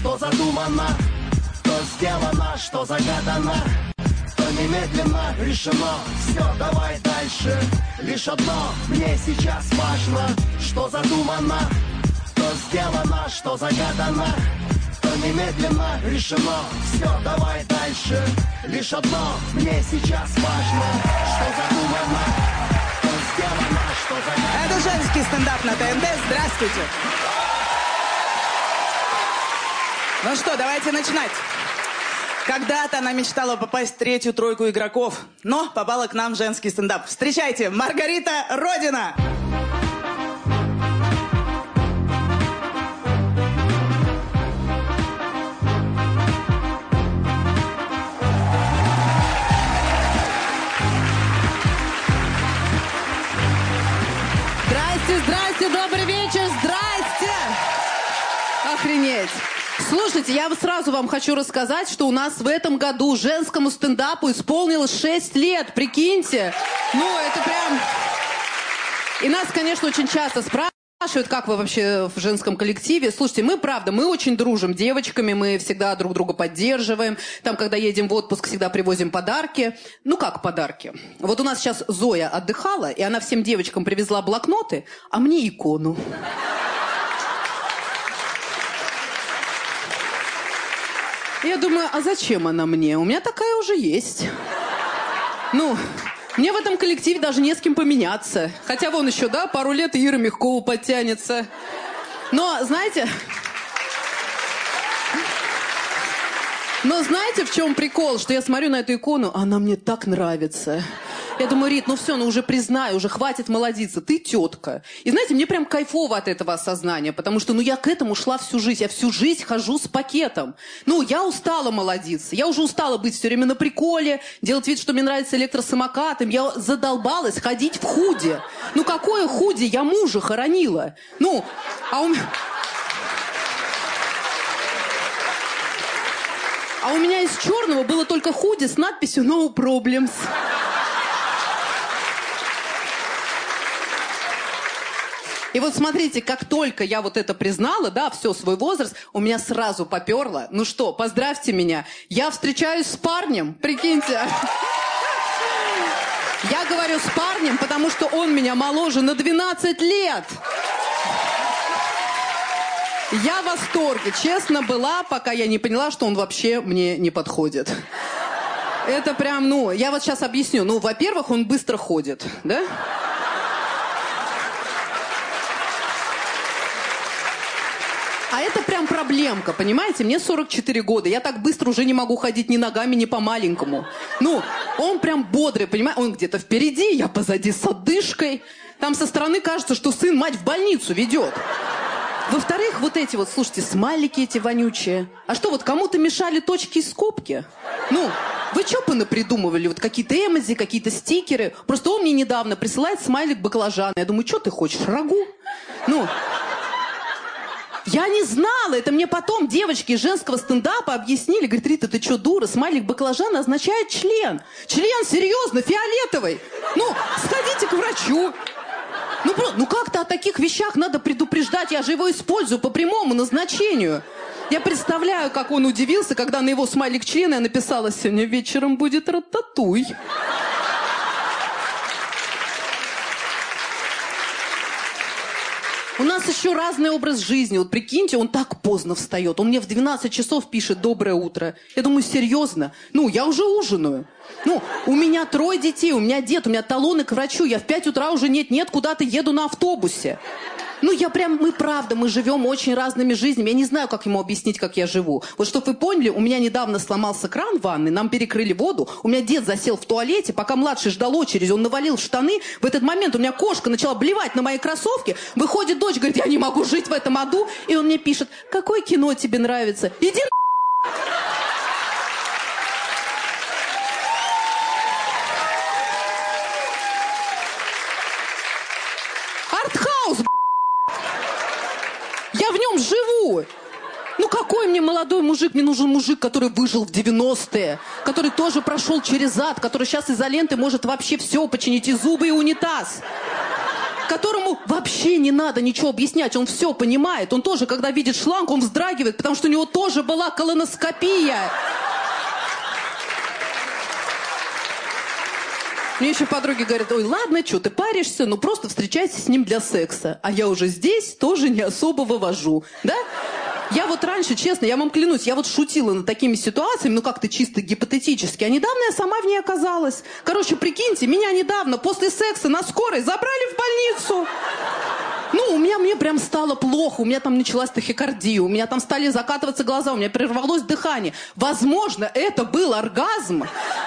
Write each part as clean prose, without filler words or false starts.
что задумано, то сделано, что загадано, то немедленно решено. Все, давай дальше. Лишь одно мне сейчас важно, что задумано, то сделано, что загадано, то немедленно решено. Все, давай дальше. Лишь одно мне сейчас важно, что задумано, то сделано, что загадано. Это женский стендап на ТНТ. Здравствуйте. Ну что, давайте начинать. Когда-то она мечтала попасть в третью тройку игроков, но попала к нам в женский стендап. Встречайте, Маргарита Родина! Здрасте, здрасте, добрый вечер, здрасте! Охренеть! Слушайте, я сразу вам хочу рассказать, что у нас в этом году женскому стендапу исполнилось 6 лет, прикиньте. Ну, это прям... И нас, конечно, очень часто спрашивают, как вы вообще в женском коллективе. Слушайте, мы, правда, мы очень дружим девочками, мы всегда друг друга поддерживаем. Там, когда едем в отпуск, всегда привозим подарки. Ну, как подарки? Вот у нас сейчас Зоя отдыхала, и она всем девочкам привезла блокноты, а мне икону. Я думаю, а зачем она мне? У меня такая уже есть. Ну, мне в этом коллективе даже не с кем поменяться. Хотя вон еще, да, пару лет и Ира Мягкова подтянется. Но, знаете... Но знаете, в чем прикол? Что я смотрю на эту икону, она мне так нравится. Я думаю, Рит, ну все, ну уже признай, уже хватит молодиться, ты тетка. И знаете, мне прям кайфово от этого осознания, потому что, ну я к этому шла всю жизнь, я всю жизнь хожу с пакетом. Ну, я устала молодиться, я уже устала быть все время на приколе, делать вид, что мне нравится электросамокатом, я задолбалась ходить в худи. Ну, какое худи? Я мужа хоронила. Ну, а у меня из черного было только худи с надписью «No problems». И вот смотрите, как только я вот это признала, да, все, свой возраст, у меня сразу поперло. Ну что, поздравьте меня, я встречаюсь с парнем, прикиньте. Я говорю с парнем, потому что он меня моложе на 12 лет. Я в восторге, честно, была, пока я не поняла, что он вообще мне не подходит. Это прям, ну, я вот сейчас объясню. Ну, во-первых, он быстро ходит, да? А это прям проблемка, понимаете? Мне 44 года, я так быстро уже не могу ходить ни ногами, ни по-маленькому. Ну, он прям бодрый, понимаете? Он где-то впереди, я позади с одышкой. Там со стороны кажется, что сын мать в больницу ведет. Во-вторых, вот эти вот, слушайте, смайлики эти вонючие. А что, вот кому-то мешали точки и скобки? Ну, вы что понапридумывали? Вот какие-то эмодзи, какие-то стикеры. Просто он мне недавно присылает смайлик баклажана. Я думаю, что ты хочешь, рагу? Ну... Я не знала, это мне потом девочки из женского стендапа объяснили. Говорит, Рита, ты что, дура? Смайлик баклажана означает член. Член, серьезно, фиолетовый. Ну, сходите к врачу. Ну как-то о таких вещах надо предупреждать. Я же его использую по прямому назначению. Я представляю, как он удивился, когда на его смайлик члена я написала: сегодня вечером будет рататуй. У нас еще разный образ жизни. Вот прикиньте, он так поздно встает. Он мне в 12 часов пишет «Доброе утро». Я думаю, серьезно? Ну, я уже ужинаю. Ну, у меня 3 детей, у меня дед, у меня талоны к врачу. Я в 5 утра уже нет-нет куда-то еду на автобусе. Ну, мы живем очень разными жизнями. Я не знаю, как ему объяснить, как я живу. Вот чтобы вы поняли, у меня недавно сломался кран в ванной, нам перекрыли воду. У меня дед засел в туалете, пока младший ждал очереди, он навалил в штаны. В этот момент у меня кошка начала блевать на мои кроссовки. Выходит дочь, говорит, я не могу жить в этом аду. И он мне пишет: какое кино тебе нравится? Иди на... Артхаус, я в нем живу. Ну какой мне молодой мужик? Мне нужен мужик, который выжил в 90-е, который тоже прошел через ад, который сейчас изолентой может вообще все починить, и зубы, и унитаз. которому вообще не надо ничего объяснять, он все понимает. Он тоже, когда видит шланг, он вздрагивает, потому что у него тоже была колоноскопия. Мне еще подруги говорят: ой, ладно, что ты паришься, ну просто встречайся с ним для секса. А я уже здесь тоже не особо вывожу, да? Я вот раньше, честно, я вам клянусь, я вот шутила над такими ситуациями, ну как-то чисто гипотетически, а недавно я сама в ней оказалась. Короче, прикиньте, меня недавно после секса на скорой забрали в больницу. Ну, мне прям стало плохо, у меня там началась тахикардия, у меня там стали закатываться глаза, у меня прервалось дыхание. Возможно, это был оргазм.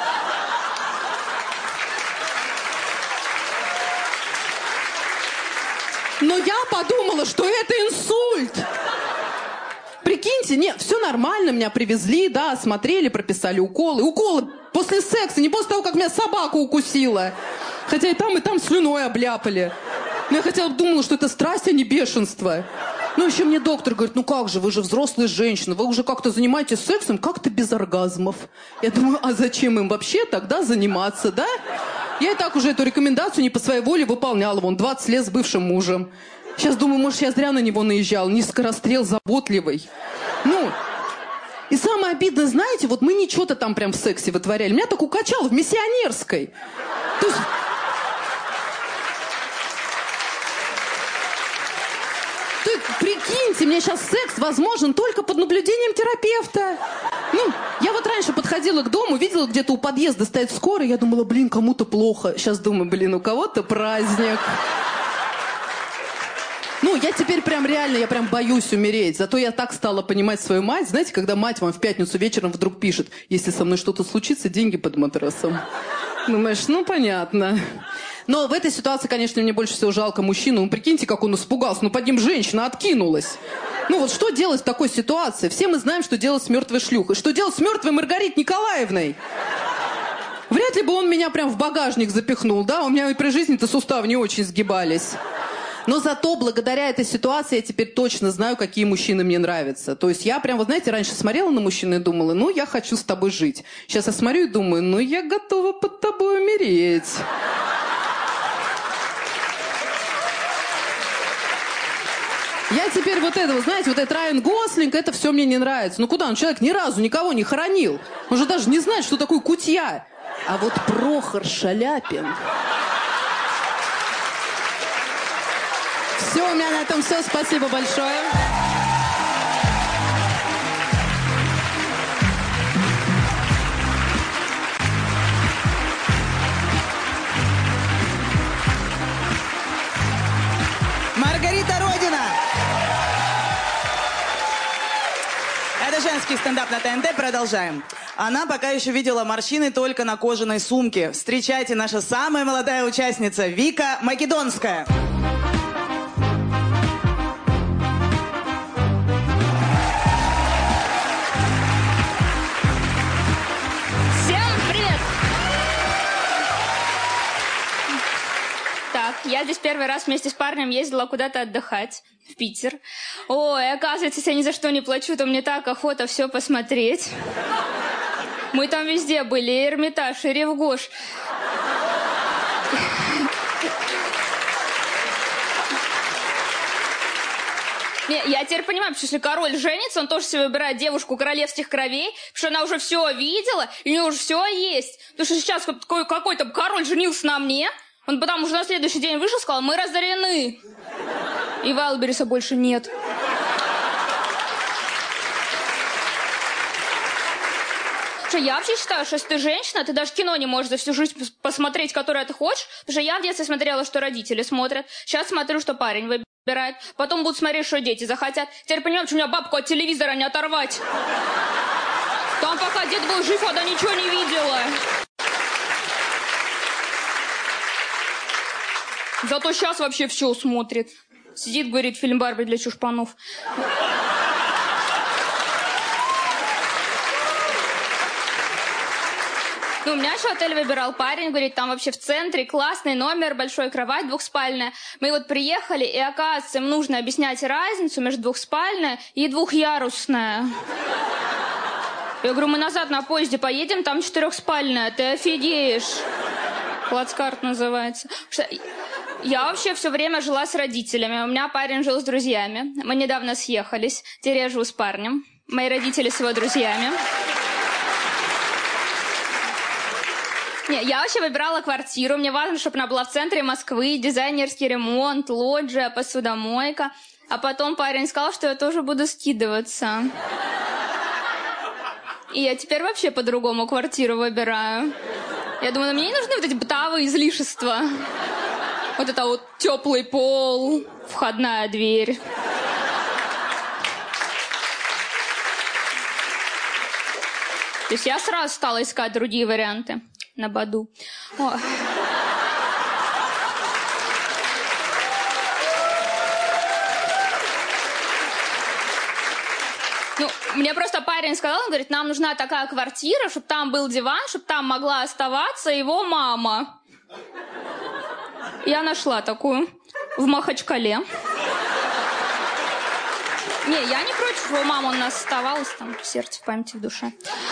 Но я подумала, что это инсульт. Прикиньте, нет, все нормально, меня привезли, да, осмотрели, прописали уколы. Уколы после секса, не после того, как меня собака укусила. Хотя и там слюной обляпали. Но я хотя бы думала, что это страсть, а не бешенство. Ну, еще мне доктор говорит: ну как же, вы же взрослая женщина, вы уже как-то занимаетесь сексом, как-то без оргазмов. Я думаю, а зачем им вообще тогда заниматься, да? Я и так уже эту рекомендацию не по своей воле выполняла, вон, 20 лет с бывшим мужем. Сейчас думаю, может, я зря на него наезжал, низкорострел, заботливый. Ну, и самое обидное, знаете, вот мы ничего-то там прям в сексе вытворяли. Меня так укачало в миссионерской. То есть... Прикиньте, мне сейчас секс возможен только под наблюдением терапевта. Ну, я вот раньше подходила к дому, видела где-то у подъезда стоит скорая, я думала, блин, кому-то плохо. Сейчас думаю, блин, у кого-то праздник. Ну, я теперь прям реально, я прям боюсь умереть. Зато я так стала понимать свою мать. Знаете, когда мать вам в пятницу вечером вдруг пишет: если со мной что-то случится, деньги под матрасом. Думаешь, ну, понятно. Но в этой ситуации, конечно, мне больше всего жалко мужчину. Ну, прикиньте, как он испугался. Ну, под ним женщина откинулась. Ну, вот что делать в такой ситуации? Все мы знаем, что делать с мертвой шлюхой. Что делать с мертвой Маргаритой Николаевной? Вряд ли бы он меня прям в багажник запихнул, да? У меня и при жизни-то суставы не очень сгибались. Но зато благодаря этой ситуации я теперь точно знаю, какие мужчины мне нравятся. То есть я прям, вот знаете, раньше смотрела на мужчину и думала: ну, я хочу с тобой жить. Сейчас я смотрю и думаю: ну, я готова под тобой умереть. Я теперь вот это, знаете, вот этот Райан Гослинг, это все мне не нравится. Ну куда? Он человек ни разу никого не хоронил. Он же даже не знает, что такое кутья. А вот Прохор Шаляпин... Все, у меня на этом все. Спасибо большое. Маргарита Родина. Это женский стендап на ТНТ. Продолжаем. Она пока еще видела морщины только на кожаной сумке. Встречайте, наша самая молодая участница Вика Македонская. Я здесь первый раз вместе с парнем ездила куда-то отдыхать, в Питер. Ой, оказывается, если я ни за что не плачу, то мне так охота все посмотреть. Мы там везде были, и Эрмитаж, и Ревгош. Я теперь понимаю, потому что если король женится, он тоже себе выбирает девушку королевских кровей, потому что она уже все видела, и у нее уже все есть. Потому что сейчас какой-то король женился на мне, он потом уже на следующий день вышел и сказал: мы разорены. И Вайлдберриса больше нет. Что я вообще считаю, что если ты женщина, ты даже кино не можешь за всю жизнь посмотреть, которое ты хочешь. Потому что я в детстве смотрела, что родители смотрят. Сейчас смотрю, что парень выбирает. Потом буду смотреть, что дети захотят. Теперь понимаю, что у меня бабку от телевизора не оторвать. Там пока дед был жив, она ничего не видела. Зато сейчас вообще все смотрит. Сидит, говорит, фильм «Барби» для чушпанов. Ну, у меня еще отель выбирал парень, говорит, там вообще в центре классный номер, большая кровать, двухспальная. Мы вот приехали, и оказывается, им нужно объяснять разницу между двухспальной и двухъярусная. Я говорю, мы назад на поезде поедем, там 4-спальная, ты офигеешь. Плацкарт называется. я вообще все время жила с родителями. У меня парень жил с друзьями. Мы недавно съехались. Теперь я живу с парнем. Мои родители с его друзьями. Не, я вообще выбирала квартиру. Мне важно, чтобы она была в центре Москвы. Дизайнерский ремонт, лоджия, посудомойка. А потом парень сказал, что я тоже буду скидываться. И я теперь вообще по-другому квартиру выбираю. Я думаю, мне не нужны вот эти бытовые излишества. Вот это вот теплый пол, входная дверь. То есть я сразу стала искать другие варианты на Баду. О. Ну, мне просто парень сказал, он говорит, нам нужна такая квартира, чтобы там был диван, чтобы там могла оставаться его мама. Я нашла такую в Махачкале. Не, я не против, его мама у нас оставалась там в сердце, в памяти, в душе.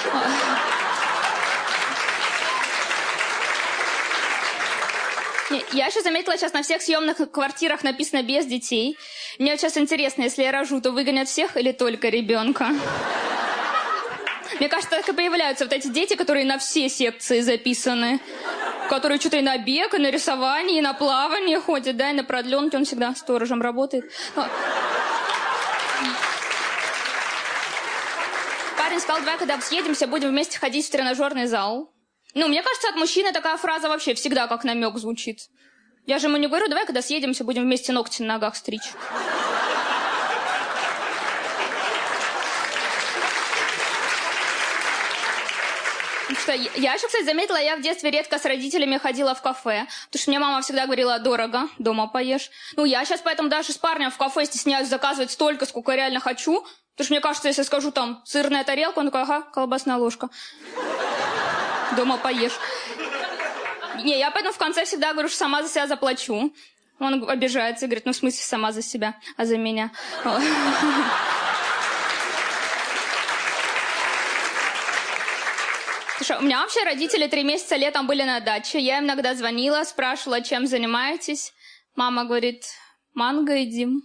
Я еще заметила, сейчас на всех съемных квартирах написано «без детей». Мне вот сейчас интересно, если я рожу, то выгонят всех или только ребенка? Мне кажется, так и появляются вот эти дети, которые на все секции записаны. Которые что-то и на бег, и на рисование, и на плавание ходят, да, и на продленке. Он всегда сторожем работает. Парень сказал, давай, когда съедемся, будем вместе ходить в тренажерный зал. Ну, мне кажется, от мужчины такая фраза вообще всегда как намек звучит. Я же ему не говорю, давай, когда съедемся, будем вместе ногти на ногах стричь. Что, я еще, кстати, заметила, я в детстве редко с родителями ходила в кафе, потому что мне мама всегда говорила, дорого, дома поешь. Ну, я сейчас поэтому даже с парнем в кафе стесняюсь заказывать столько, сколько я реально хочу, потому что мне кажется, если я скажу там сырная тарелка, он такой, ага, колбасная ложка. Дома поешь. Не, я поэтому в конце всегда говорю, что сама за себя заплачу. Он обижается и говорит, ну, в смысле, сама за себя, а за меня. Слушай, у меня вообще родители 3 месяца летом были на даче. Я им иногда звонила, спрашивала, чем занимаетесь. Мама говорит, манго едим.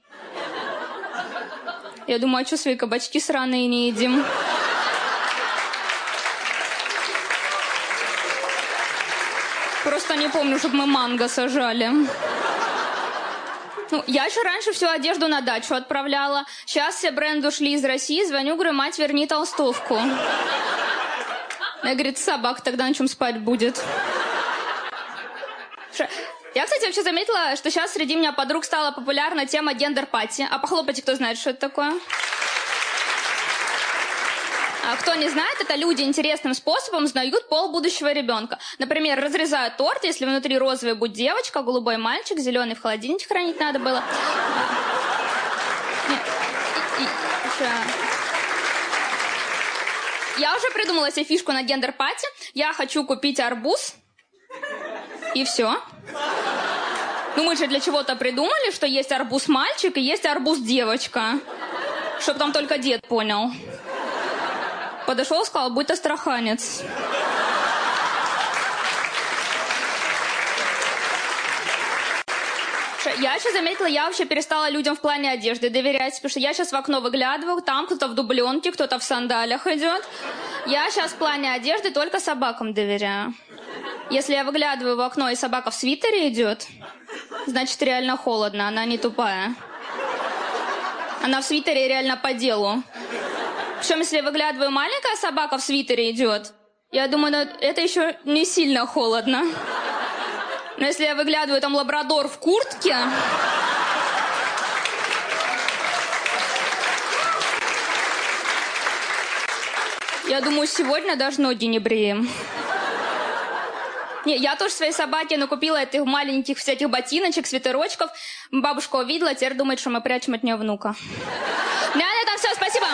Я думаю, а что свои кабачки сраные не едим? Просто не помню, чтобы мы манго сажали. Ну, я еще раньше всю одежду на дачу отправляла. Сейчас все бренды ушли из России. Звоню, говорю, мать, верни толстовку. Она говорит, собака тогда на чем спать будет. Я, кстати, вообще заметила, что сейчас среди меня подруг стала популярна тема гендер-пати. А похлопайте, кто знает, что это такое. А кто не знает, это люди интересным способом узнают пол будущего ребенка. Например, разрезают торт, если внутри розовый будет девочка, голубой мальчик, зеленый в холодильнике хранить надо было. Я уже придумала себе фишку на гендер-пати. Я хочу купить арбуз. И все. Ну, мы же для чего-то придумали, что есть арбуз-мальчик и есть арбуз-девочка. Чтоб там только дед понял. Подошел, сказал, будь астраханец. Я еще заметила, я вообще перестала людям в плане одежды доверять, потому что я сейчас в окно выглядываю, там кто-то в дубленке, кто-то в сандалях идет. Я сейчас в плане одежды только собакам доверяю. Если я выглядываю в окно, и собака в свитере идет, значит, реально холодно, она не тупая. Она в свитере реально по делу. Причем, если я выглядываю, маленькая собака в свитере идет, я думаю, ну, это еще не сильно холодно. Но если я выглядываю, там лабрадор в куртке... Я думаю, сегодня даже ноги не бреем. Не, я тоже своей собаке накупила этих маленьких всяких ботиночек, свитерочков. Бабушка увидела, теперь думает, что мы прячем от нее внука. На этом все, спасибо.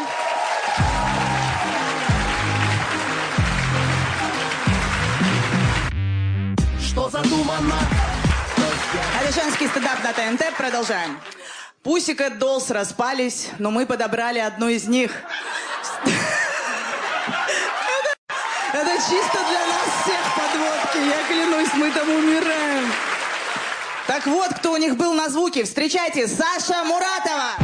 Что задумано? Это женский стендап на ТНТ. Продолжаем. Pussycat Dolls распались, но мы подобрали одну из них. Это чисто для нас всех подводки. Я клянусь, мы там умираем. Так вот, кто у них был на звуке. Встречайте, Саша Муратова!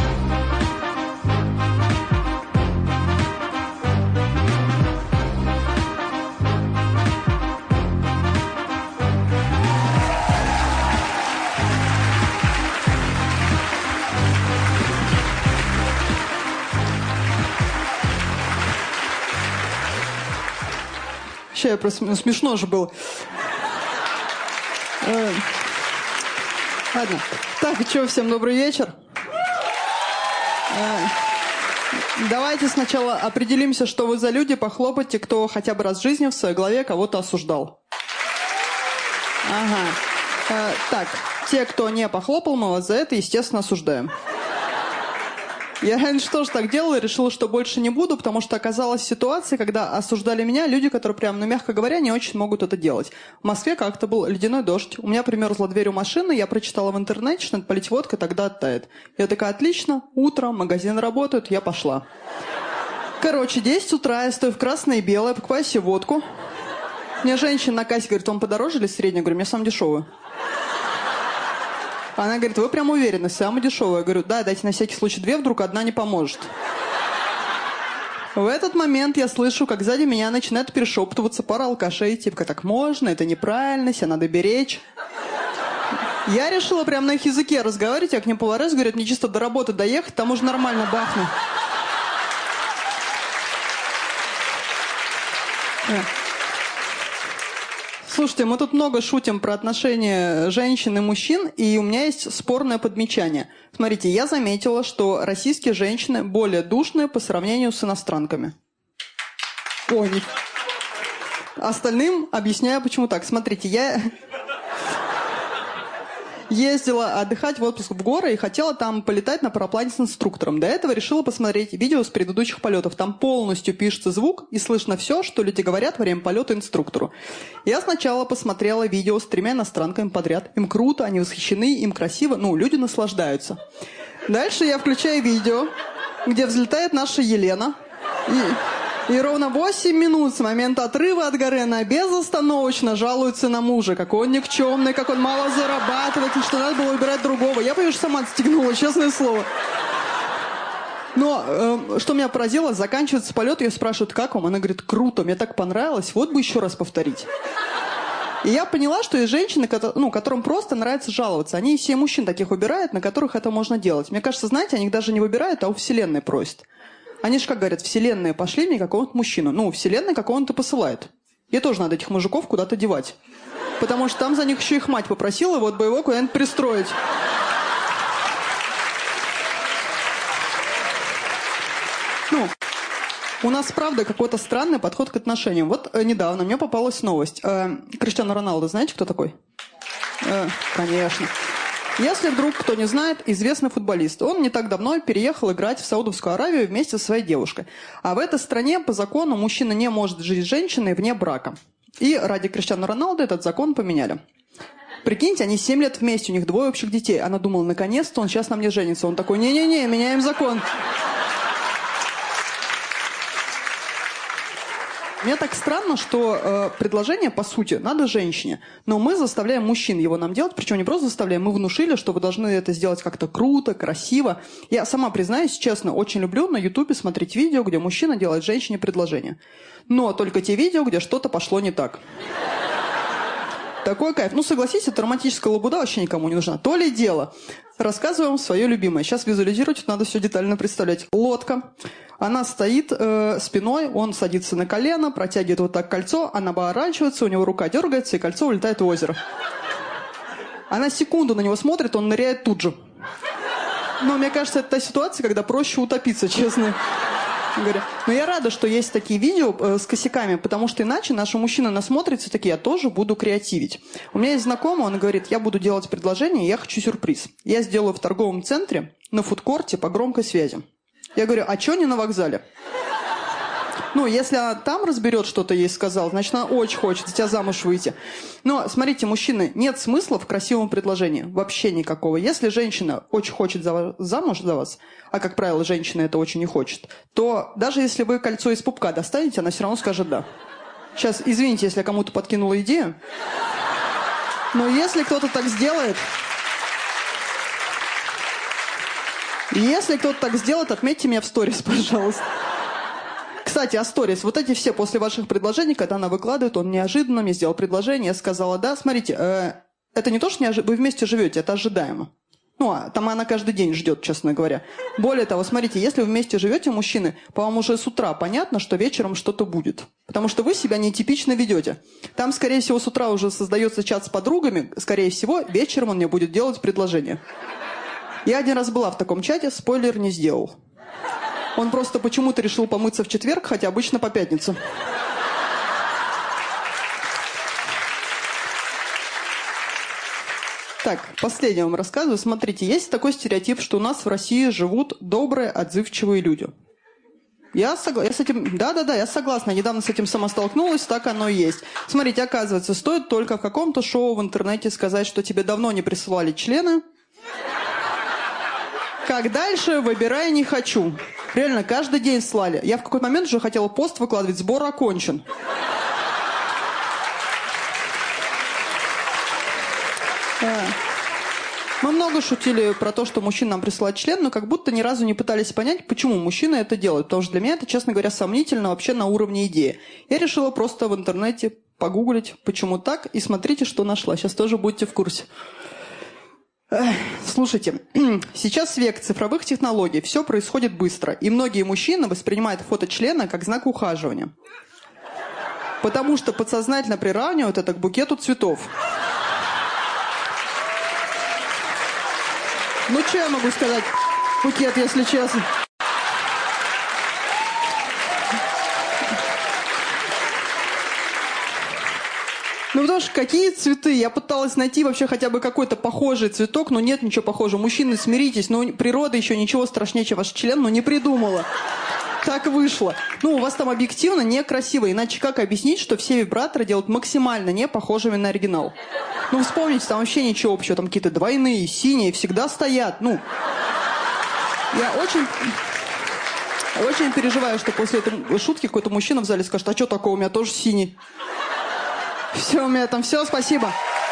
Сейчас я просто... смешно же было. Ладно. Так, что, всем добрый вечер. Давайте сначала определимся, что вы за люди. Похлопайте, кто хотя бы раз в жизни в своей голове кого-то осуждал. Ага. Так, те, кто не похлопал, мы вас за это, естественно, осуждаем. Я раньше тоже так делала и решила, что больше не буду, потому что оказалась ситуация, когда осуждали меня люди, которые прям, ну, мягко говоря, не очень могут это делать. В Москве как-то был ледяной дождь. У меня примерзла дверь у машины, я прочитала в интернете, что надо полить водкой, тогда оттает. Я такая, отлично, утро, магазин работает, я пошла. Короче, 10 утра, я стою в красное и белое, покупаю себе водку. Мне женщина на кассе говорит, вам подороже или среднюю? Я говорю, мне самую дешевую. Она говорит, вы прям уверены, самая дешевая. Я говорю, да, дайте на всякий случай 2, вдруг одна не поможет. В этот момент я слышу, как сзади меня начинает перешептываться пара алкашей, типа, так можно, это неправильно, себя надо беречь. Я решила прям на их языке разговаривать, я к ним поворачиваюсь, говорят, мне чисто до работы доехать, там уже нормально бахну. Слушайте, мы тут много шутим про отношения женщин и мужчин, и у меня есть спорное подмечание. Смотрите, я заметила, что российские женщины более душные по сравнению с иностранками. Ой, не... Остальным объясняю, почему так. Смотрите, я ездила отдыхать в отпуск в горы и хотела там полетать на параплане с инструктором. До этого решила посмотреть видео с предыдущих полетов. Там полностью пишется звук и слышно все, что люди говорят во время полета инструктору. Я сначала посмотрела видео с 3 иностранками подряд. Им круто, они восхищены, им красиво. Ну, люди наслаждаются. Дальше я включаю видео, где взлетает наша Елена. И ровно 8 минут с момента отрыва от горы она безостановочно жалуется на мужа. Какой он никчемный, как он мало зарабатывает, и что надо было выбирать другого. Я, понимаешь, сама отстегнула, честное слово. Но что меня поразило, заканчивается полет, ее спрашивают, как вам? Она говорит, круто, мне так понравилось, вот бы еще раз повторить. И я поняла, что есть женщины, которым просто нравится жаловаться. Они все мужчин таких выбирают, на которых это можно делать. Мне кажется, знаете, они их даже не выбирают, а у Вселенной просят. Они же как говорят, Вселенная, пошли мне какого-то мужчину. Ну, Вселенная какого-то посылает. Ей тоже надо этих мужиков куда-то девать. Потому что там за них еще их мать попросила, вот бы его куда-нибудь пристроить. Ну, у нас, правда, какой-то странный подход к отношениям. Вот недавно мне попалась новость. Криштиану Роналду, знаете, кто такой? Конечно. Если вдруг кто не знает, известный футболист. Он не так давно переехал играть в Саудовскую Аравию вместе со своей девушкой. А в этой стране по закону мужчина не может жить с женщиной вне брака. И ради Криштиану Роналду этот закон поменяли. Прикиньте, они 7 лет вместе, у них 2 общих детей. Она думала, наконец-то он сейчас на мне женится. Он такой, не-не-не, меняем закон. Мне так странно, что предложение, по сути, надо женщине. Но мы заставляем мужчин его нам делать. Причем не просто заставляем, мы внушили, что вы должны это сделать как-то круто, красиво. Я сама признаюсь, честно, очень люблю на Ютубе смотреть видео, где мужчина делает женщине предложение. Но только те видео, где что-то пошло не так. Такой кайф. Ну, согласитесь, эта романтическая лабуда вообще никому не нужна. То ли дело. Рассказываю вам свое любимое. Сейчас визуализировать, надо все детально представлять. Лодка. Она стоит спиной, он садится на колено, протягивает вот так кольцо, она поворачивается, у него рука дергается, и кольцо улетает в озеро. Она секунду на него смотрит, он ныряет тут же. Но мне кажется, это та ситуация, когда проще утопиться, честно говоря. Но я рада, что есть такие видео с косяками, потому что иначе наши мужчины насмотрятся такие, я тоже буду креативить. У меня есть знакомый, он говорит, я буду делать предложение, я хочу сюрприз. Я сделаю в торговом центре на фудкорте по громкой связи. Я говорю, а чё не на вокзале? Ну, если она там разберет, что-то ей сказал, значит, она очень хочет за тебя замуж выйти. Но, смотрите, мужчины, нет смысла в красивом предложении. Вообще никакого. Если женщина очень хочет замуж за вас, а, как правило, женщина это очень не хочет, то даже если вы кольцо из пупка достанете, она все равно скажет «да». Сейчас, извините, если я кому-то подкинула идею, но если кто-то так сделает, Если кто-то так сделает, отметьте меня в сторис, пожалуйста. Кстати, о сторис. Вот эти все после ваших предложений, когда она выкладывает, он неожиданно мне сделал предложение, я сказала, да, смотрите, это не то, что вы вместе живете, это ожидаемо. Ну, там она каждый день ждет, честно говоря. Более того, смотрите, если вы вместе живете, мужчины, по-моему, уже с утра понятно, что вечером что-то будет. Потому что вы себя нетипично ведете. Там, скорее всего, с утра уже создается чат с подругами. Скорее всего, вечером он мне будет делать предложение. Я один раз была в таком чате, спойлер не сделал. Он просто почему-то решил помыться в четверг, хотя обычно по пятницам. Так, последнее вам рассказываю. Смотрите, есть такой стереотип, что у нас в России живут добрые, отзывчивые люди. Я с этим... Да, я согласна. Недавно с этим сама столкнулась, так оно и есть. Смотрите, оказывается, стоит только в каком-то шоу в интернете сказать, что тебе давно не присылали члены. Как дальше, выбирай не хочу. Реально, каждый день слали. Я в какой-то момент уже хотела пост выкладывать, сбор окончен. Мы много шутили про то, что мужчины нам присылают член, но как будто ни разу не пытались понять, почему мужчины это делают. Потому что для меня это, честно говоря, сомнительно вообще на уровне идеи. Я решила просто в интернете погуглить, почему так, и смотрите, что нашла. Сейчас тоже будете в курсе. Слушайте, сейчас век цифровых технологий, все происходит быстро, и многие мужчины воспринимают фото члена как знак ухаживания. Потому что подсознательно приравнивают это к букету цветов. Ну, что я могу сказать? Букет, если честно. Ну, потому что какие цветы? Я пыталась найти вообще хотя бы какой-то похожий цветок, но нет ничего похожего. Мужчины, смиритесь, ну, природа еще ничего страшнее, чем ваш член, но не придумала. Так вышло. Ну, у вас там объективно некрасиво, иначе как объяснить, что все вибраторы делают максимально не похожими на оригинал? Ну, вспомните, там вообще ничего общего, там какие-то двойные, синие, всегда стоят, ну. Я очень переживаю, что после этой шутки какой-то мужчина в зале скажет, а что такого, у меня тоже синий. Все, у меня там все, спасибо.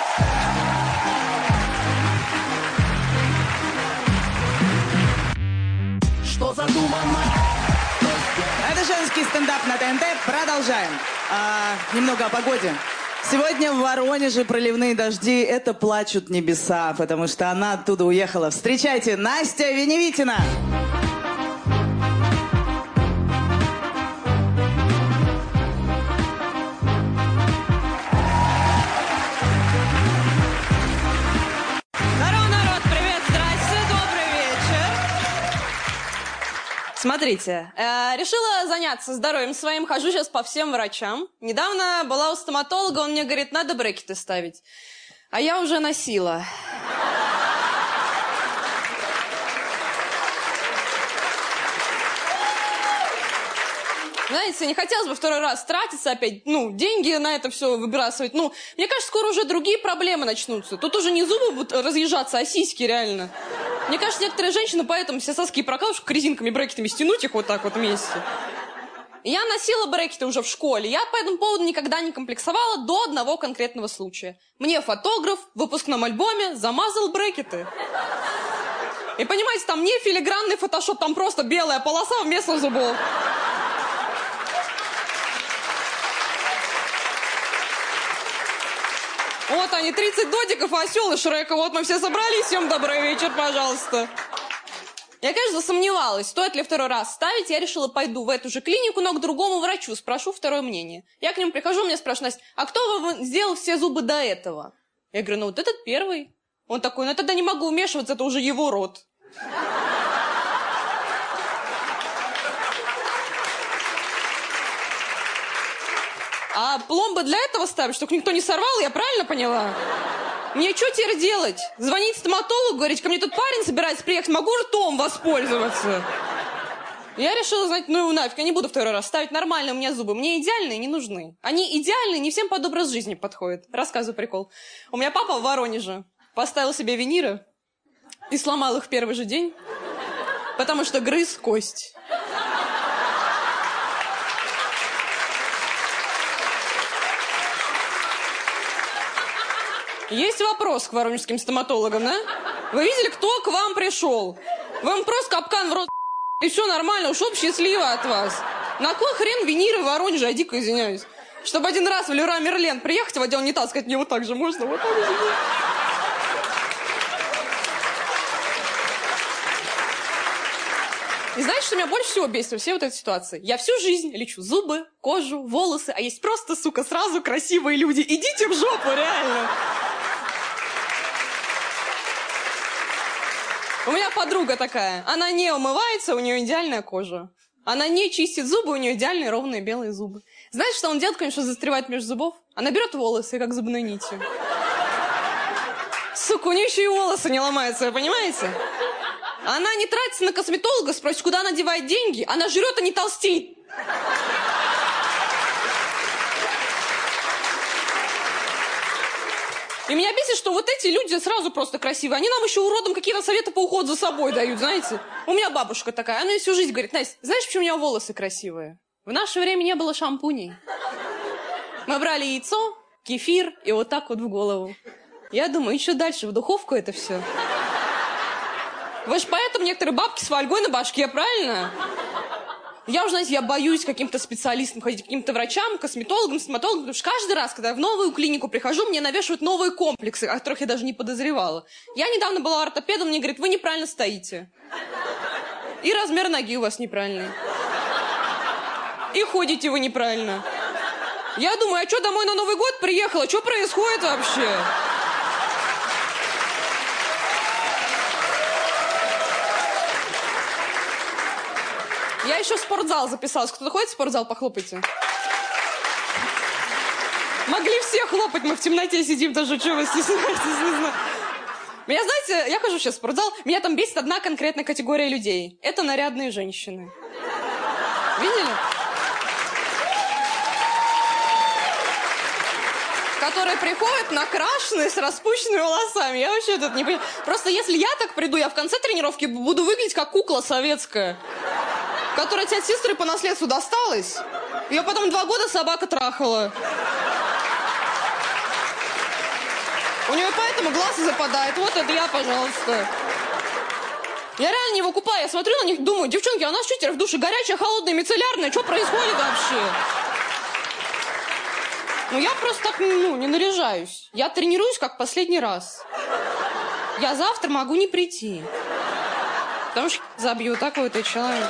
Что задумано? Это женский стендап на ТНТ. Продолжаем. Немного о погоде. Сегодня в Воронеже проливные дожди. Это плачут небеса, потому что она оттуда уехала. Встречайте, Настя Веневитина. Смотрите, решила заняться здоровьем своим, хожу сейчас по всем врачам. Недавно была у стоматолога, он мне говорит, надо брекеты ставить. А я уже носила. Знаете, не хотелось бы второй раз тратиться опять, деньги на это все выбрасывать. Мне кажется, скоро уже другие проблемы начнутся. Тут уже не зубы будут разъезжаться, а сиськи реально. Мне кажется, некоторые женщины поэтому все соски прокалывают, чтобы резинками, брекетами стянуть их вот так вот вместе. Я носила брекеты уже в школе. Я по этому поводу никогда не комплексовала до одного конкретного случая. Мне фотограф в выпускном альбоме замазал брекеты. И понимаете, там не филигранный фотошоп, там просто белая полоса вместо зубов. Вот они, 30 додиков, осел и Шрека. Вот мы все собрались, всем добрый вечер, пожалуйста. Я, конечно, засомневалась, стоит ли второй раз ставить. Я решила, пойду в эту же клинику, но к другому врачу, спрошу второе мнение. Я к нему прихожу, мне спрашивают, Настя, а кто вам сделал все зубы до этого? Я говорю, вот этот первый. Он такой, я тогда не могу вмешиваться, это уже его рот. А пломбы для этого ставят, чтобы никто не сорвал, я правильно поняла? Мне что теперь делать? Звонить стоматологу, говорить, ко мне тут парень собирается приехать, могу ртом воспользоваться? Я решила, знаете, нафиг, я не буду второй раз ставить нормально, у меня зубы. Мне идеальные не нужны. Они идеальные, не всем под образ жизни подходят. Рассказываю прикол. У меня папа в Воронеже поставил себе виниры и сломал их в первый же день, потому что грыз кость. Есть вопрос к воронежским стоматологам, да? Вы видели, кто к вам пришел? Вы ему просто капкан в рот, и все нормально, ушел бы счастливо от вас. На кой хрен виниры в Воронеже, я дико извиняюсь. Чтобы один раз в Леруа Мерлен приехать в отдел унитаз, сказать, мне вот так же можно, вот так же. И знаете, что меня больше всего бесит во всей вот этой ситуации? Я всю жизнь лечу зубы, кожу, волосы, а есть просто, сука, сразу красивые люди. Идите в жопу, реально. У меня подруга такая. Она не умывается, у нее идеальная кожа. Она не чистит зубы, у нее идеальные ровные белые зубы. Знаете, что он делает, конечно, застревает между зубов? Она берет волосы, как зубной нитью. Сука, у нее еще и волосы не ломаются, вы понимаете? Она не тратится на косметолога, спросит, куда она девает деньги. Она жрет, а не толстеет. И меня бесит, что вот эти люди сразу просто красивые. Они нам еще уродам какие-то советы по уходу за собой дают, знаете. У меня бабушка такая, она всю жизнь говорит, Настя, знаешь, почему у меня волосы красивые? В наше время не было шампуней. Мы брали яйцо, кефир и вот так вот в голову. Я думаю, и что дальше, в духовку это все? Вы же поэтому некоторые бабки с фольгой на башке, правильно? Я уже, знаете, я боюсь к каким-то специалистам ходить, к каким-то врачам, косметологам, стоматологам, потому что каждый раз, когда я в новую клинику прихожу, мне навешивают новые комплексы, о которых я даже не подозревала. Я недавно была ортопедом, мне говорит, вы неправильно стоите. И размер ноги у вас неправильный. И ходите вы неправильно. Я думаю, а что, домой на Новый год приехала? Что происходит вообще? Я еще в спортзал записалась. Кто-то ходит в спортзал? Похлопайте. Могли все хлопать, мы в темноте сидим тоже. Что вы стесняетесь? Не знаю. Меня, знаете, я хожу сейчас в спортзал, меня там бесит одна конкретная категория людей. Это нарядные женщины. Видели? Которые приходят накрашенные, с распущенными волосами. Я вообще тут не понимаю. Просто если я так приду, я в конце тренировки буду выглядеть как кукла советская, которая от сестры по наследству досталась. Ее потом 2 года собака трахала. У нее поэтому глаз западает. Вот это я, пожалуйста. Я реально не выкупаю. Я смотрю на них, думаю, девчонки, а у нас что теперь в душе горячая, холодная, мицеллярная? Что происходит вообще? Ну, я просто так, не наряжаюсь. Я тренируюсь, как последний раз. Я завтра могу не прийти. Потому что забью, такой ты человек.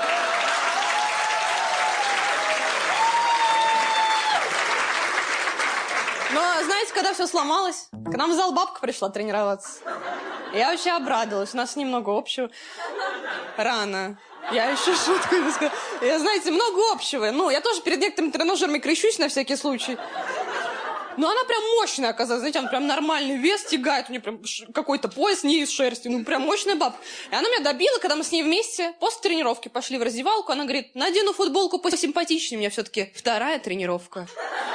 Но, знаете, когда все сломалось, к нам в зал бабка пришла тренироваться. Я вообще обрадовалась. У нас немного общего. Рано. Я еще шутку не сказала. Я, знаете, много общего. Ну, я тоже перед некоторыми тренажерами крещусь на всякий случай. Но она прям мощная, оказалась. Знаете, она прям нормальный вес тягает. У нее прям какой-то пояс не из шерсти. Ну, прям мощная бабка. И она меня добила, когда мы с ней вместе после тренировки пошли в раздевалку. Она говорит, надену футболку посимпатичнее. У меня все-таки 2-я тренировка.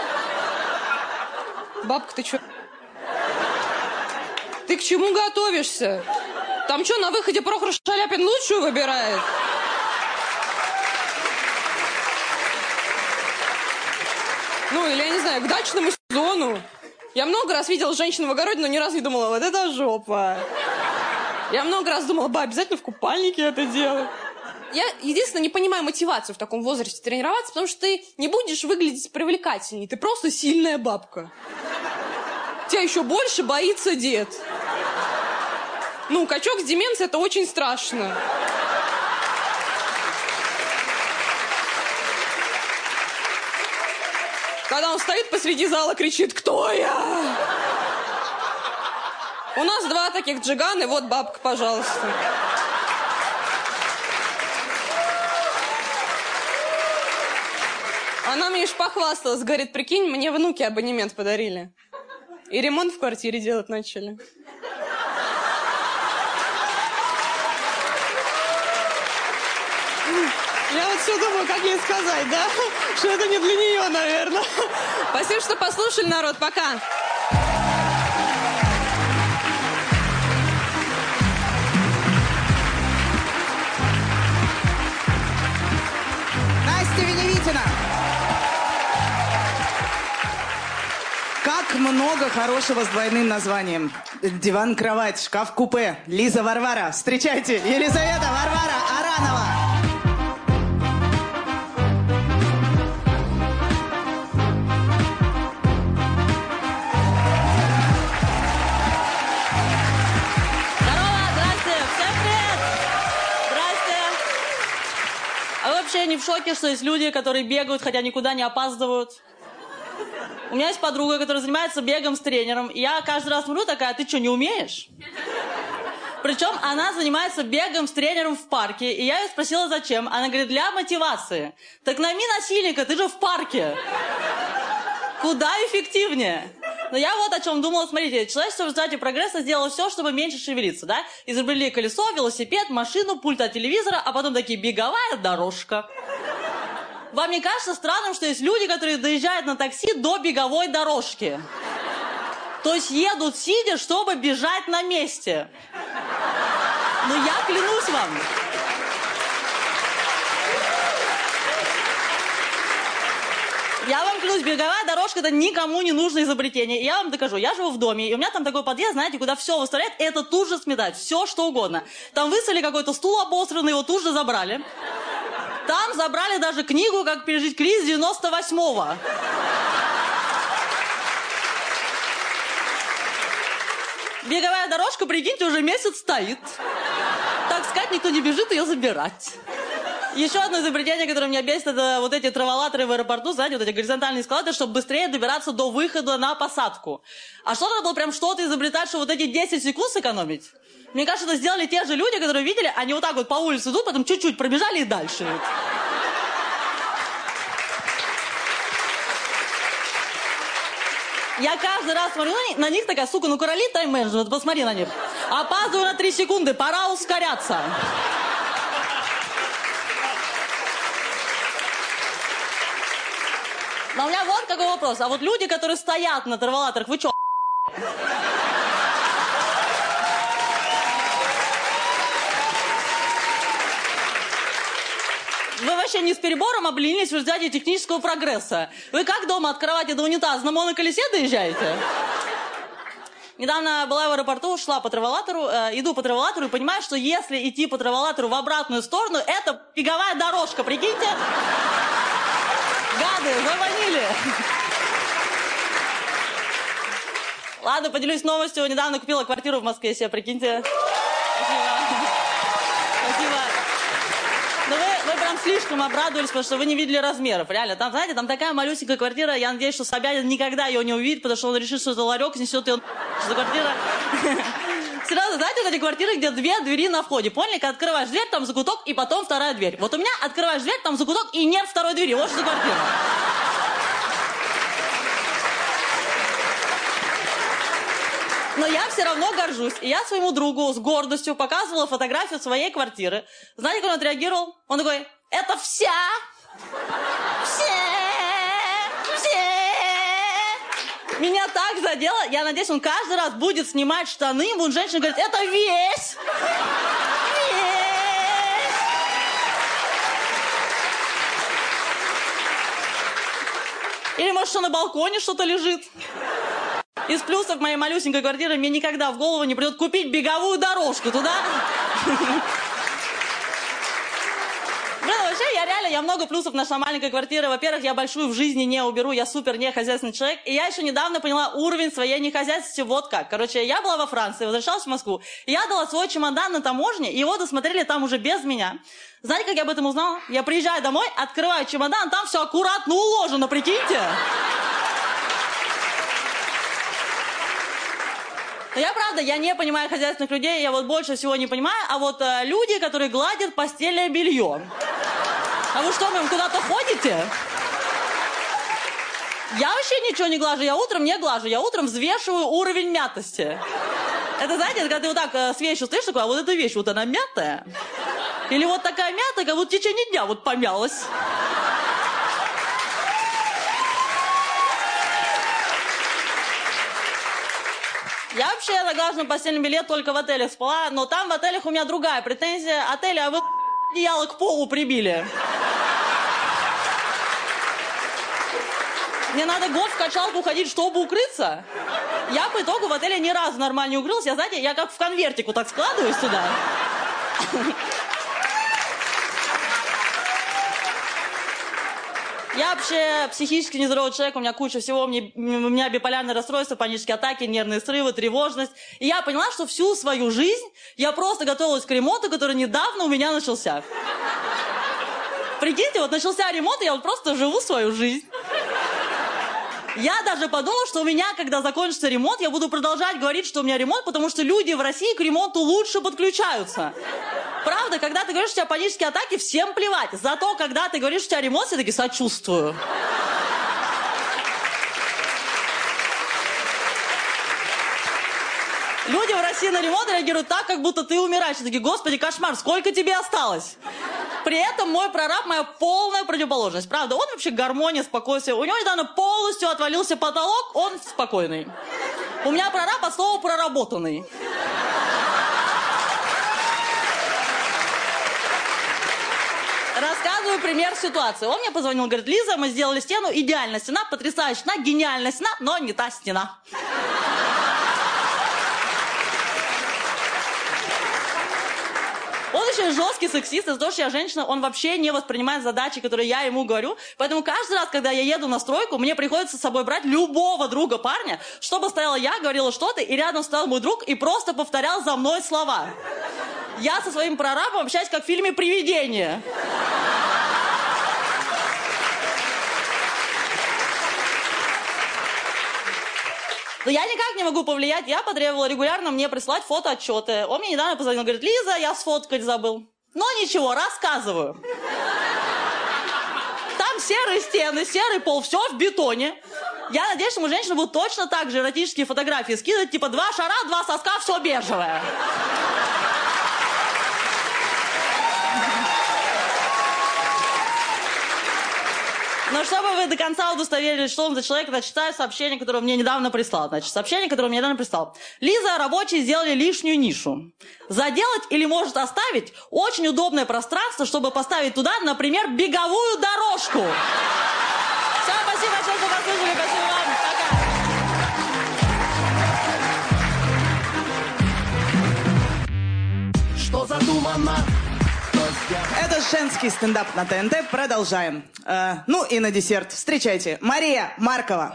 Бабка, ты что? Ты к чему готовишься? Там что, на выходе Прохор Шаляпин лучшую выбирает? Ну, или, я не знаю, к дачному сезону. Я много раз видела женщину в огороде, но ни разу не думала, вот это жопа. Я много раз думала, обязательно в купальнике это делать. Я, единственное, не понимаю мотивацию в таком возрасте тренироваться, потому что ты не будешь выглядеть привлекательней. Ты просто сильная бабка. Тебя еще больше боится дед. Ну, качок с деменцией – это очень страшно. Когда он стоит посреди зала, кричит, кто я? У нас 2 таких джигана, и вот бабка, пожалуйста. Она мне аж похвасталась, говорит, прикинь, мне внуки абонемент подарили. И ремонт в квартире делать начали. Я вот все думаю, как ей сказать, да? Что это не для нее, наверное. Спасибо, что послушали, народ. Пока. Настя Веневитина. Как так много хорошего с двойным названием. Диван-кровать, шкаф-купе, Лиза Варвара. Встречайте, Елизавета Варвара Аранова. А вы вообще не в шоке, что есть люди, которые бегают, хотя никуда не опаздывают? У меня есть подруга, которая занимается бегом с тренером. И я каждый раз смотрю такая: ты что, не умеешь? Причем она занимается бегом с тренером в парке. И я ее спросила, зачем. Она говорит: для мотивации. Так найми насильника, ты же в парке. Куда эффективнее. Но я вот о чем думала. Смотрите, человечество в результате прогресса сделало все, чтобы меньше шевелиться, да? Изобрели колесо, велосипед, машину, пульт от телевизора, а потом такие: беговая дорожка. Вам не кажется странным, что есть люди, которые доезжают на такси до беговой дорожки? То есть едут сидя, чтобы бежать на месте. Но я клянусь вам. Я вам клянусь, беговая дорожка — это никому не нужное изобретение. И я вам докажу. Я живу в доме, и у меня там такой подъезд, знаете, куда все выставляют, и это тут же сметать. Все, что угодно. Там выставили какой-то стул обосранный, его тут же забрали. Там забрали даже книгу «Как пережить кризис 98-го». Беговая дорожка, прикиньте, уже месяц стоит. Так сказать, никто не бежит ее забирать. Еще одно изобретение, которое меня бесит, это вот эти траволаторы в аэропорту, знаете, вот эти горизонтальные эскалаторы, чтобы быстрее добираться до выхода на посадку. А что надо было прям что-то изобретать, чтобы вот эти 10 секунд сэкономить? Мне кажется, это сделали те же люди, которые видели, они вот так вот по улице идут, потом чуть-чуть пробежали и дальше. Я каждый раз смотрю на них, такая: сука, ну короли тайм-менеджмент, посмотри на них. Опаздываю на 3 секунды, пора ускоряться. Но у меня вот какой вопрос. А вот люди, которые стоят на траволаторах, вы чё? Вы вообще не с перебором обленились в результате технического прогресса. Вы как дома от кровати до унитаза на моноколесе доезжаете? Недавно была в аэропорту, шла по траволатору, иду по траволатору и понимаю, что если идти по траволатору в обратную сторону, это беговая дорожка, прикиньте? Гады, завонили. Ладно, поделюсь новостью. Недавно купила квартиру в Москве себе, прикиньте. Спасибо. Спасибо. Но вы прям слишком обрадовались, потому что вы не видели размеров. Реально, там, знаете, там такая малюсенькая квартира. Я надеюсь, что Собянин никогда ее не увидит, потому что он решит, что это ларек, снесет ее за квартира. Серьезно, знаете, вот эти квартиры, где 2 двери на входе. Поняли, когда открываешь дверь, там закуток, и потом 2-я дверь. Вот у меня открываешь дверь, там закуток, и нет 2-й двери. Вот что за квартира. Но я все равно горжусь. И я своему другу с гордостью показывала фотографию своей квартиры. Знаете, как он отреагировал? Он такой: это вся. Меня так задело. Я надеюсь, он каждый раз будет снимать штаны, и будет женщина говорить: это весь. Или, может, что на балконе что-то лежит. Из плюсов моей малюсенькой квартиры мне никогда в голову не придет купить беговую дорожку туда. Блин, вообще, я много плюсов нашла маленькой квартиры. Во-первых, я большую в жизни не уберу, я супер нехозяйственный человек. И я еще недавно поняла уровень своей нехозяйственности вот как. Короче, я была во Франции, возвращалась в Москву. И я дала свой чемодан на таможне, и его досмотрели там уже без меня. Знаете, как я об этом узнала? Я приезжаю домой, открываю чемодан, там все аккуратно уложено, прикиньте. Но я, правда, я не понимаю хозяйственных людей, я вот больше всего не понимаю, а вот люди, которые гладят постельное белье. А вы что, мам, куда-то ходите? Я вообще ничего не глажу, я утром не глажу, я утром взвешиваю уровень мятости. Это, знаете, это когда ты вот так с вещью стоишь, такой: а вот эта вещь, вот она мятая. Или вот такая мятая, как вот в течение дня вот помялась. Я вообще на глаженном постельном белье только в отелях спала, но там в отелях у меня другая претензия. Отели, а вы одеяло к полу прибили. Мне надо год в качалку ходить, чтобы укрыться. Я по итогу в отеле ни разу нормально не укрылась. Я, знаете, я как в конвертик вот так складываюсь сюда. Я вообще психически нездоровый человек, у меня куча всего, у меня биполярное расстройство, панические атаки, нервные срывы, тревожность. И я поняла, что всю свою жизнь я просто готовилась к ремонту, который недавно у меня начался. Прикиньте, вот начался ремонт, и я вот просто живу свою жизнь. Я даже подумала, что у меня, когда закончится ремонт, я буду продолжать говорить, что у меня ремонт, потому что люди в России к ремонту лучше подключаются. Правда, когда ты говоришь, что у тебя панические атаки, всем плевать. Зато, когда ты говоришь, что у тебя ремонт, все таки сочувствую. Люди в России на ремонт реагируют так, как будто ты умираешь. И такие, господи, кошмар, сколько тебе осталось? При этом мой прораб моя полная противоположность. Правда, он вообще гармония, спокойствие. У него недавно полностью отвалился потолок, он спокойный. У меня прораб от слова проработанный. Рассказываю пример ситуации. Он мне позвонил, говорит, Лиза, мы сделали стену, идеальная стена, потрясающая стена, гениальная стена, но не та стена. Он еще жесткий сексист, из-за того, что я женщина, он вообще не воспринимает задачи, которые я ему говорю. Поэтому каждый раз, когда я еду на стройку, мне приходится с собой брать любого друга парня, чтобы стояла я, говорила что-то, и рядом стоял мой друг и просто повторял за мной слова. Я со своим прорабом общаюсь, как в фильме «Привидение». Но я никак не могу повлиять. Я потребовала регулярно мне прислать фотоотчеты. Он мне недавно позвонил, говорит, Лиза, я сфоткать забыл. Но ничего, рассказываю. Там серые стены, серый пол, все в бетоне. Я надеюсь, что мы, женщины, будут точно так же эротические фотографии скидывать, типа 2 шара, 2 соска, все бежевое. Но чтобы вы до конца удостоверились, что он за человек, я читаю сообщение, которое он мне недавно прислал. Значит, сообщение, которое он мне недавно прислал. Лиза, рабочие сделали лишнюю нишу. Заделать или может оставить очень удобное пространство, чтобы поставить туда, например, беговую дорожку. Все, спасибо большое, что послушали. Спасибо вам. Пока. Что задумано? Это женский стендап на ТНТ. Продолжаем. Ну и на десерт. Встречайте, Мария Маркова.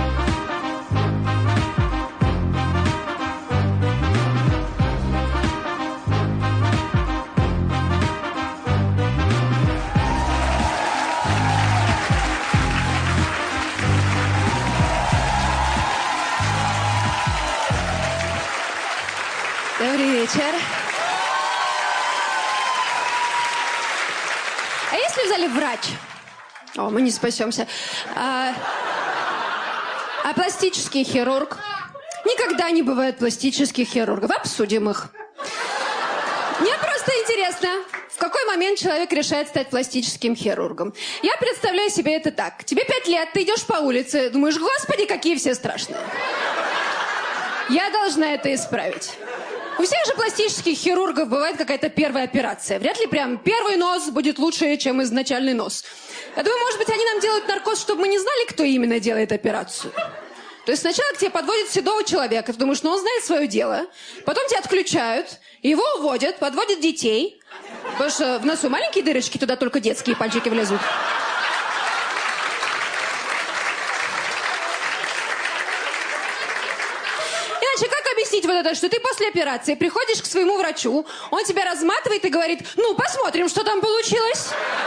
Добрый вечер. А если в зале врач? О, мы не спасемся. А пластический хирург? Никогда не бывает пластических хирургов. Обсудим их. Мне просто интересно, в какой момент человек решает стать пластическим хирургом. Я представляю себе это так. Тебе 5 лет, ты идешь по улице, думаешь, господи, какие все страшные. Я должна это исправить. У всех же пластических хирургов бывает какая-то первая операция. Вряд ли прям первый нос будет лучше, чем изначальный нос. Я думаю, может быть, они нам делают наркоз, чтобы мы не знали, кто именно делает операцию. То есть сначала к тебе подводят седого человека, ты думаешь, ну он знает свое дело. Потом тебя отключают, его уводят, подводят детей. Потому что в носу маленькие дырочки, туда только детские пальчики влезут. Иначе как объяснить вот это, что ты после операции приходишь к своему врачу, он тебя разматывает и говорит, ну, посмотрим, что там получилось.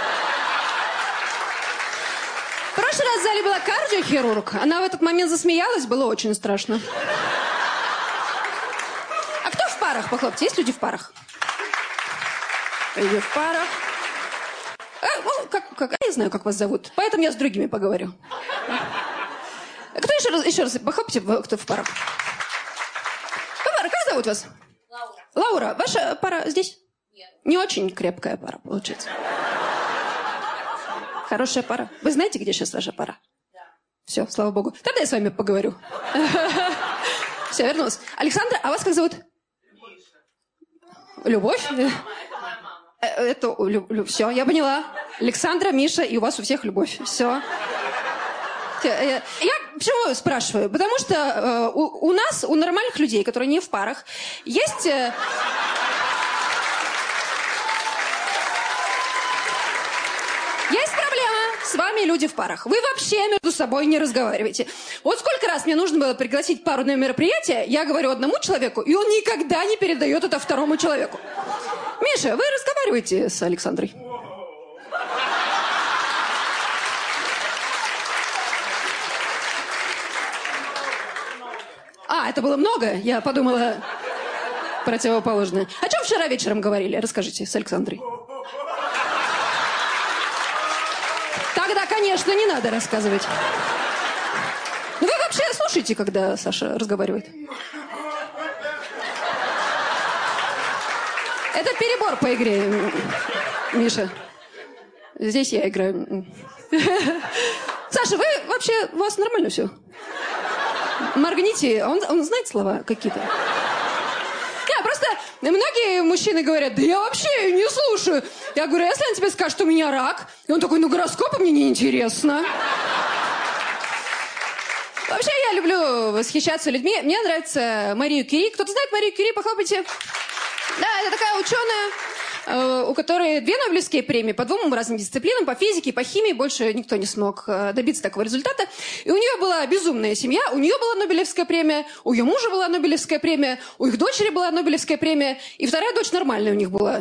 В прошлый раз в зале была кардиохирург. Она в этот момент засмеялась, было очень страшно. А кто в парах? Похлопайте, есть люди в парах? Люди в парах. Я знаю, как вас зовут, поэтому я с другими поговорю. Кто еще раз, похлопайте, кто в парах. Как зовут вас? Лаура. Ваша пара здесь? Нет. Не очень крепкая пара, получается. Хорошая пара. Вы знаете, где сейчас ваша пара? Да. Все, слава богу. Тогда я с вами поговорю. Все, вернулась. Александра, а вас как зовут? Любовь? Это все, я поняла. Александра, Миша, и у вас у всех любовь. Все. знаете, я почему спрашиваю? Потому что у нас, у нормальных людей, которые не в парах, есть... Есть проблема с вами, люди в парах. Вы вообще между собой не разговариваете. Вот сколько раз мне нужно было пригласить пару на мероприятие, я говорю одному человеку, и он никогда не передает это второму человеку. Миша, вы разговариваете с Александрой? А, это было много? Я подумала противоположное. О чем вчера вечером говорили? Расскажите с Александрой. Тогда, конечно, не надо рассказывать. Ну, вы вообще слушаете, когда Саша разговаривает? Это перебор по игре, Миша. Здесь я играю. Саша, вы вообще, у вас нормально все? Моргните, он знает слова какие-то? Не, просто многие мужчины говорят, да я вообще не слушаю. Я говорю, если он тебе скажет, что у меня рак, и он такой, ну гороскопы мне неинтересно. Вообще я люблю восхищаться людьми. Мне нравится Марию Кюри. Кто-то знает Марию Кюри? Похлопайте. Да, это такая ученая, у которой 2 Нобелевские премии по 2 разным дисциплинам, по физике и по химии. Больше никто не смог добиться такого результата. И у нее была безумная семья. У нее была Нобелевская премия, у ее мужа была Нобелевская премия, у их дочери была Нобелевская премия, и вторая дочь нормальная у них была.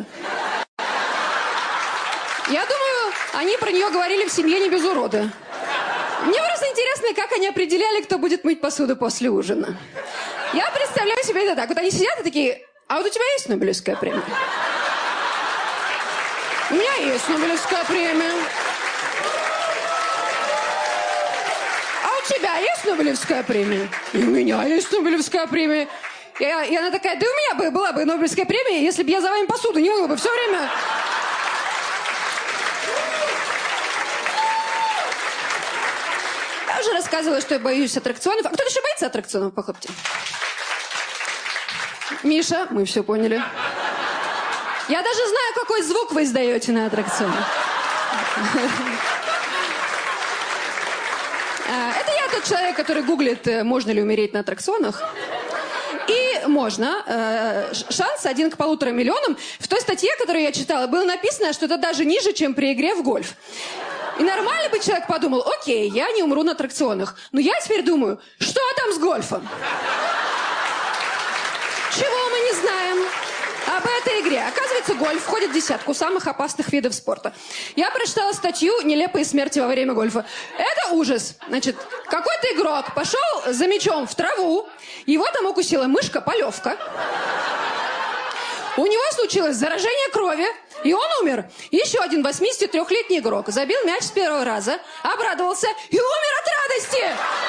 Я думаю, они про нее говорили в семье не без урода. Мне просто интересно, как они определяли, кто будет мыть посуду после ужина. Я представляю себе это так. Вот они сидят и такие, а вот у тебя есть Нобелевская премия? У меня есть Нобелевская премия. А у тебя есть Нобелевская премия? И у меня есть Нобелевская премия. И она такая, да у меня бы была бы Нобелевская премия, если бы я за вами посуду не мыла бы все время. Я уже рассказывала, что я боюсь аттракционов. А кто-то еще боится аттракционов? Похлопайте. Миша, мы все поняли. Я даже знаю, какой звук вы издаете на аттракционах. Это я тот человек, который гуглит, можно ли умереть на аттракционах. И можно. Шанс 1 к 1,5 миллионам. В той статье, которую я читала, было написано, что это даже ниже, чем при игре в гольф. И нормально бы человек подумал, окей, я не умру на аттракционах. Но я теперь думаю, что там с гольфом? Чего мы не знаем об этой игре? Оказывается, гольф входит в 10 самых опасных видов спорта. Я прочитала статью «Нелепые смерти во время гольфа». Это ужас. Значит, какой-то игрок пошел за мячом в траву, его там укусила мышка-полевка. У него случилось заражение крови, и он умер. Еще один 83-летний игрок забил мяч с 1-го раза, обрадовался и умер от радости.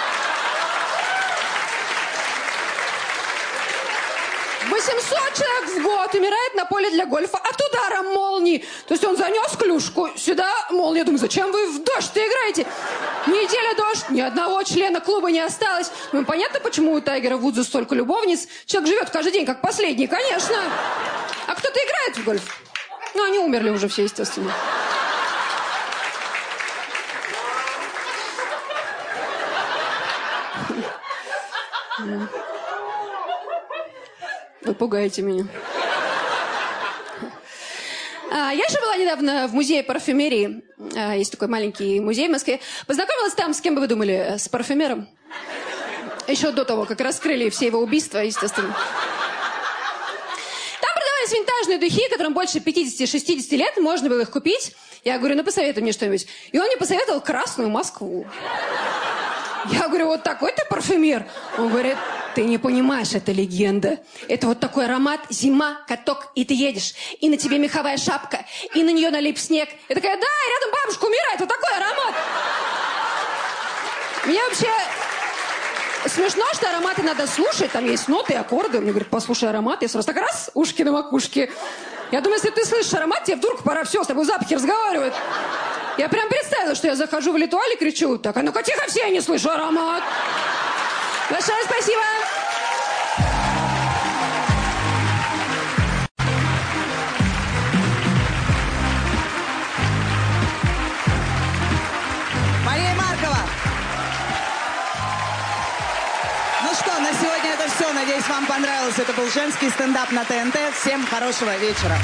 $800 человек в год умирает на поле для гольфа от удара молнии. То есть он занес клюшку, сюда молния. Я думаю, зачем вы в дождь-то играете? Неделя дождь, ни одного члена клуба не осталось. Ну, понятно, почему у Тайгера Вудса столько любовниц. Человек живет каждый день, как последний, конечно. А кто-то играет в гольф? Ну, они умерли уже все, естественно. Вы пугаете меня. Я еще была недавно в музее парфюмерии. Есть такой маленький музей в Москве. Познакомилась там, с кем бы вы думали? С парфюмером. Еще до того, как раскрыли все его убийства, естественно. Там продавались винтажные духи, которым больше 50-60 лет, можно было их купить. Я говорю, ну посоветуй мне что-нибудь. И он мне посоветовал красную Москву. Я говорю, вот такой ты парфюмер? Он говорит, ты не понимаешь, это легенда. Это вот такой аромат, зима, каток, и ты едешь. И на тебе меховая шапка, и на нее налип снег. Я такая, да, и рядом бабушка умирает, вот такой аромат. Мне вообще смешно, что ароматы надо слушать, там есть ноты и аккорды. Он мне говорит, послушай аромат, я сразу так раз, ушки на макушке. Я думаю, если ты слышишь аромат, тебе вдруг пора все, с тобой запахи разговаривают. Я прям представила, что я захожу в Литуаль и кричу, так, а ну-ка тихо все, я не слышу аромат. Большое спасибо. Мария Маркова. сегодня это все. Надеюсь, вам понравилось. Это был женский стендап на ТНТ. Всем хорошего вечера.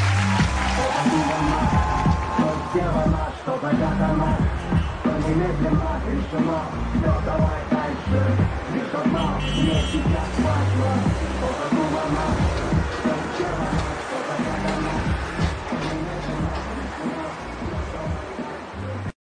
Что загадано, что немедленно решено. Все, давай дальше. Лишь одно мне сейчас